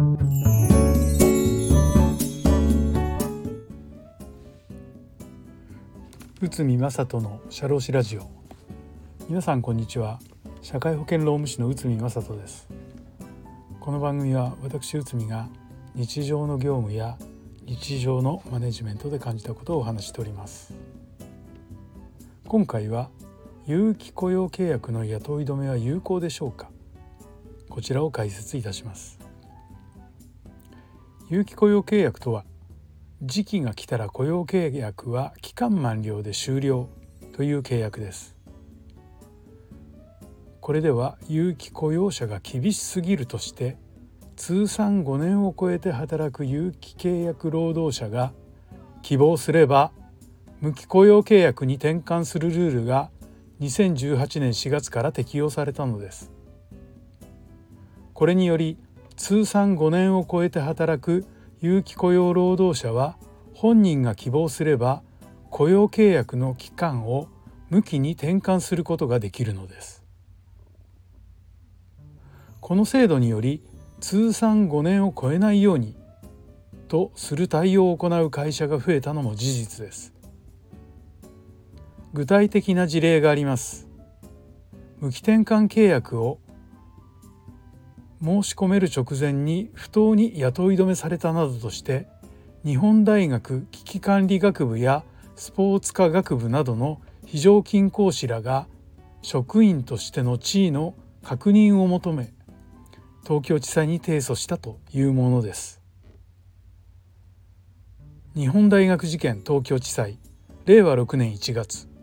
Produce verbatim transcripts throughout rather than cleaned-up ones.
内海正人の社労士ラジオ。皆さんこんにちは。社会保険労務士の内海正人です。この番組は私内海が日常の業務や日常のマネジメントで感じたことをお話しております。今回は有期雇用契約の雇い止めは有効でしょうか、こちらを解説いたします。有期雇用契約とは、時期が来たら雇用契約は期間満了で終了という契約です。これでは有期雇用者が厳しすぎるとして通算ごねんを超えて働く有期契約労働者が希望すれば無期雇用契約に転換するルールがにせんじゅうはちねんしがつから適用されたのです。これにより通算ごねんを超えて働く有期雇用労働者は本人が希望すれば雇用契約の期間を無期に転換することができるのです。この制度により通算ごねんを超えないようにとする対応を行う会社が増えたのも事実です。具体的な事例があります。無期転換契約を申し込める直前に不当に雇い止めされたなどとして日本大学危機管理学部やスポーツ科学部などの非常勤講師らが職員としての地位の確認を求め東京地裁に提訴したというものです。日本大学事件東京地裁れいわろくねんいちがつ、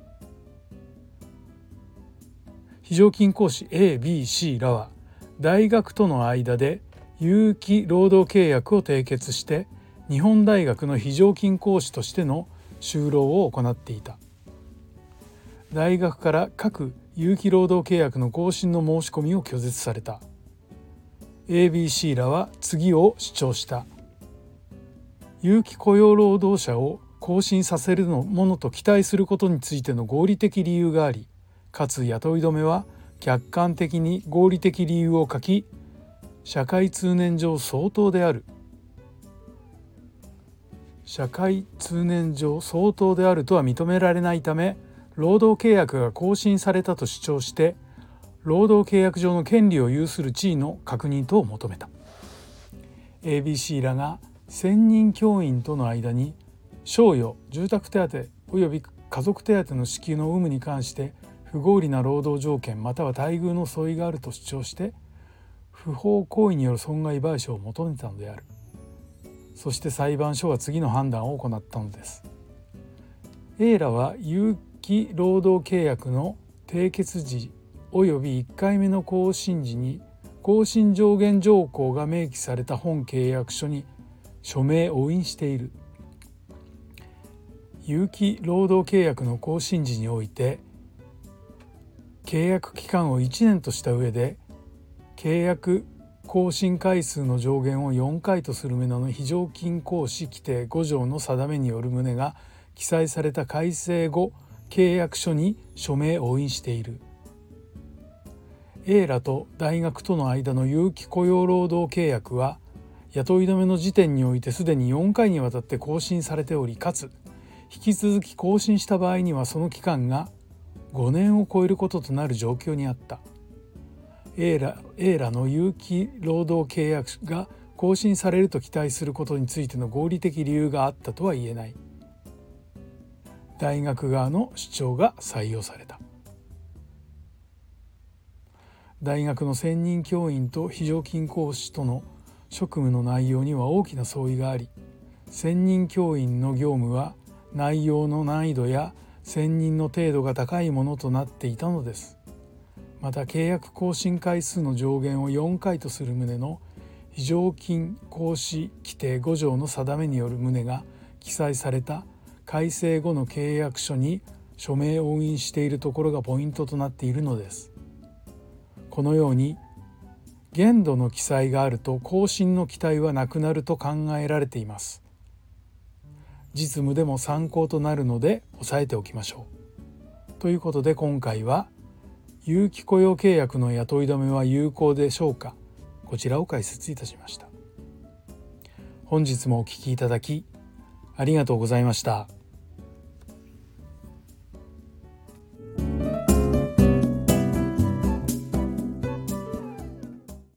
非常勤講師 エー、ビー、シー らは大学との間で有期労働契約を締結して日本大学の非常勤講師としての就労を行っていた。大学から各有期労働契約の更新の申し込みを拒絶された。 エービーシー らは次を主張した。有期雇用労働者を更新させるものと期待することについての合理的理由があり、かつ雇い止めは客観的に合理的理由を書き、社会通念上相当である社会通念上相当であるとは認められないため、労働契約が更新されたと主張して労働契約上の権利を有する地位の確認等を求めた。 エービーシー らが専任教員との間に賞与、住宅手当および家族手当の支給の有無に関して不合理な労働条件または待遇の相違があると主張して不法行為による損害賠償を求めたのである。そして裁判所は次の判断を行ったのです。 A らは有期労働契約の締結時およびいっかいめの更新時に更新上限条項が明記された本契約書に署名押印している。有期労働契約の更新時において契約期間をいちねんとした上で契約更新回数の上限をよんかいとする旨の非常勤講師規定ご条の定めによる旨が記載された改正後契約書に署名押印している。 A らと大学との間の有期雇用労働契約は雇い止めの時点においてすでによんかいにわたって更新されており、かつ引き続き更新した場合にはその期間がごねんを超えることとなる状況にあった。 A ら, A らの有期労働契約が更新されると期待することについての合理的理由があったとは言えない。大学側の主張が採用された。大学の専任教員と非常勤講師との職務の内容には大きな相違があり、専任教員の業務は内容の難易度や専任の程度が高いものとなっていたのです。また契約更新回数の上限をよんかいとする旨の非常勤講師規定ご条の定めによる旨が記載された改正後の契約書に署名押印しているところがポイントとなっているのです。このように限度の記載があると更新の期待はなくなると考えられています。実務でも参考となるので押さえておきましょう。ということで今回は有期雇用契約の雇い止めは有効でしょうか、こちらを解説いたしました。 本日もお聞きいただきありがとうございました。